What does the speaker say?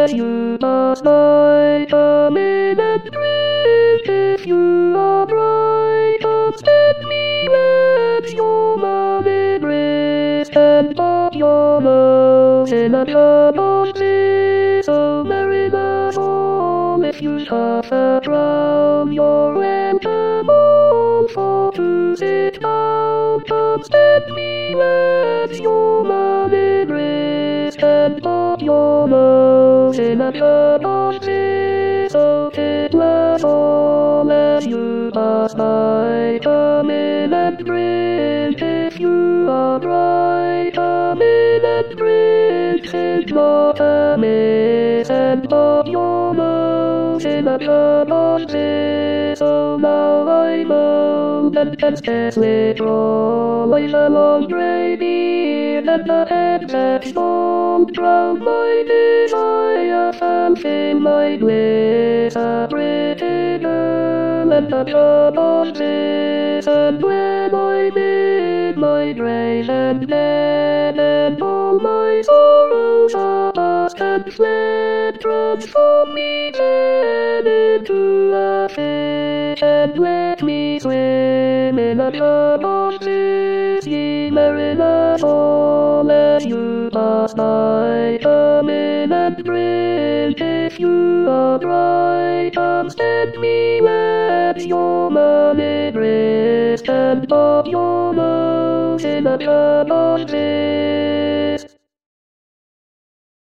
as you pass by. Come in and drink if you are bright. Come stand me let your money rest, and put your nose in a cup of tea. So merry the fall if you suffer drown. You're welcome all for to sit down. Come stand me let your money rest, and put your nose in a cup of tea. So it was all as you pass by. Come in and drink if you are bright. Come in and drink, it's not amiss, and put your nose in a cup of tea. So now I'm old and can scarcely draw, with a long grey beard and a head that's bald. Drown my desire, something like bliss, a pretty girl and a cup of tea. And when I'm in my grave and dead, and all my sorrows are past and fled, transform me then into a fish, and let me swim in a cup of bliss. Ye mariners all as you pass by, come in and drink if you are bright. Come stand me let your money rest, and put your nose in a cup of tea.